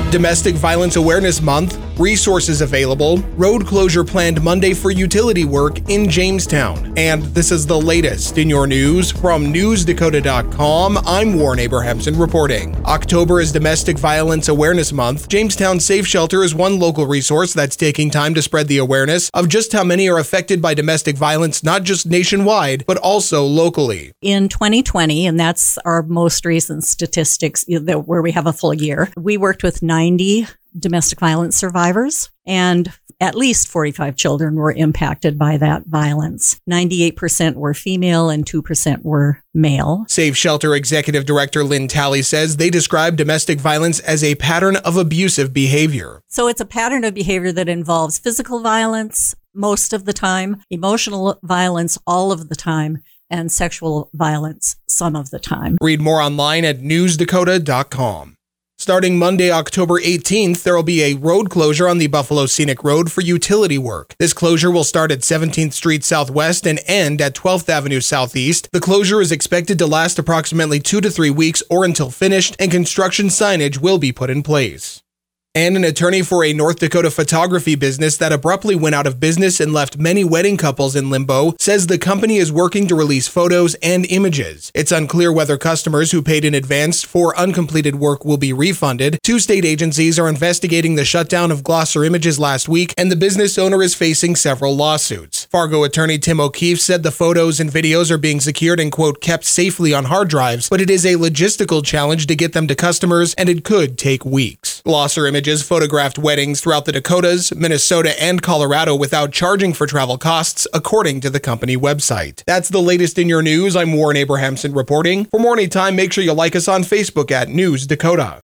Domestic Violence Awareness Month, resources available, road closure planned Monday for utility work in Jamestown. And this is the latest in your news from NewsDakota.com. I'm Warren Abrahamson reporting. October is Domestic Violence Awareness Month. Jamestown Safe Shelter is one local resource that's taking time to spread the awareness of just how many are affected by domestic violence, not just nationwide, but also locally. In 2020, and that's our most recent statistics where we have a full year, we worked with 90 domestic violence survivors, and at least 45 children were impacted by that violence. 98% were female and 2% were male. Safe Shelter Executive Director Lynn Talley says they describe domestic violence as a pattern of abusive behavior. So it's a pattern of behavior that involves physical violence most of the time, emotional violence all of the time, and sexual violence some of the time. Read more online at newsdakota.com. Starting Monday, October 18th, there will be a road closure on the Buffalo Scenic Road for utility work. This closure will start at 17th Street Southwest and end at 12th Avenue Southeast. The closure is expected to last approximately 2 to 3 weeks or until finished, and construction signage will be put in place. And an attorney for a North Dakota photography business that abruptly went out of business and left many wedding couples in limbo says the company is working to release photos and images. It's unclear whether customers who paid in advance for uncompleted work will be refunded. 2 state agencies are investigating the shutdown of Glosser Images last week, and the business owner is facing several lawsuits. Fargo attorney Tim O'Keefe said the photos and videos are being secured and, quote, kept safely on hard drives, but it is a logistical challenge to get them to customers, and it could take weeks. Glosser Images photographed weddings throughout the Dakotas, Minnesota, and Colorado without charging for travel costs, according to the company website. That's the latest in your news. I'm Warren Abrahamson reporting. For more anytime, make sure you like us on Facebook at News Dakota.